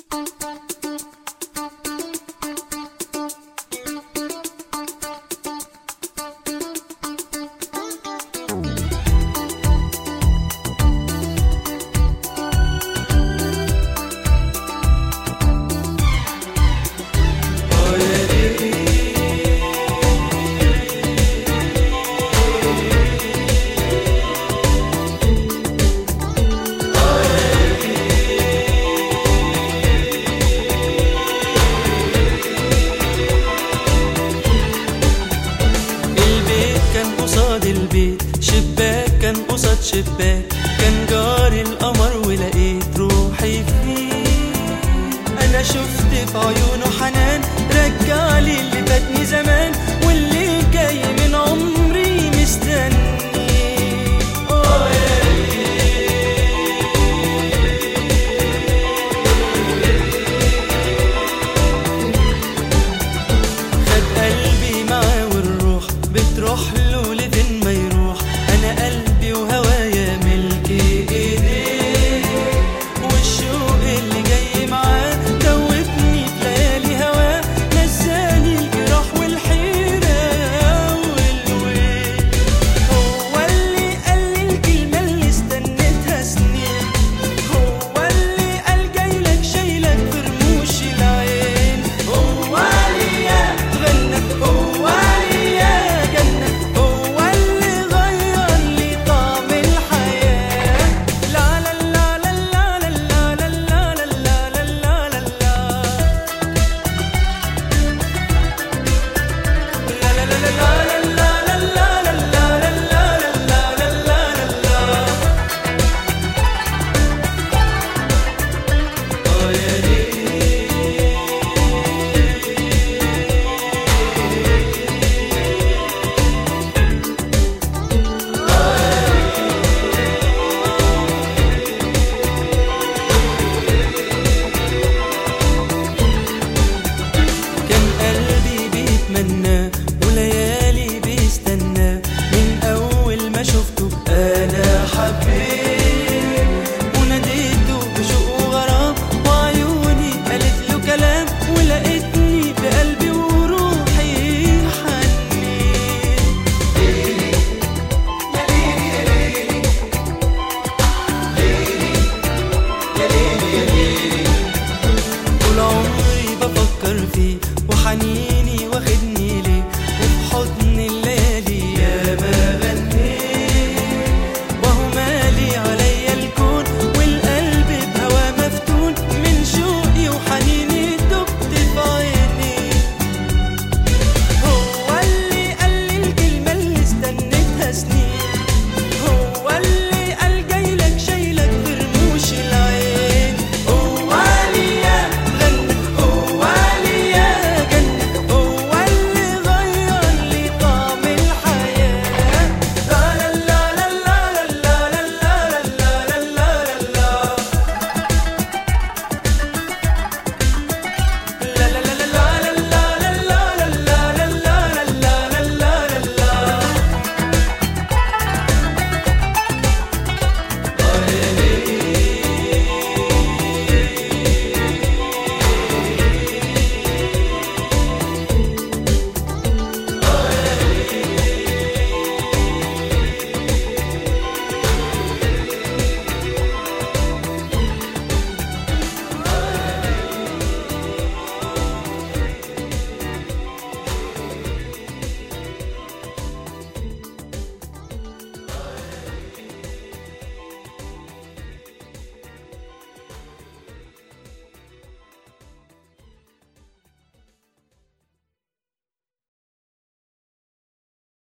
البيت شباك كان قصاد شباك، كان جاري القمر ولقيت روحي فيه. انا شفت في عيونه حنان رجعلي اللي فاتني زمان، واللي جاي من عمري مستني. خد قلبي معاه والروح بتروح له لفين ما يروح، انا قلبي وهوايا ملك ايديه، والشوق اللي جاي معاه دوبني في ليالي هواه، نساني الجراح والحيرة والويل. هو اللي قال لي الكلمة اللي استنيتها سنين، هو اللي قال جايلك شايلك في رموش العين، هو ليا غنى، هو ليا جنة، هو اللي غير لي طعم الحياة. لا لا لا لا لا لا لا لا لا لا لا لا لا كان قلبي بيتمنى وليالي بيستنى، من أول ما شفته أنا حبيت، وناديته بشوق وغرام، وعيوني قالت له كلام، ولقيتني بقلبي وروحي حنيت. طول عمري بفكر فيه وحنين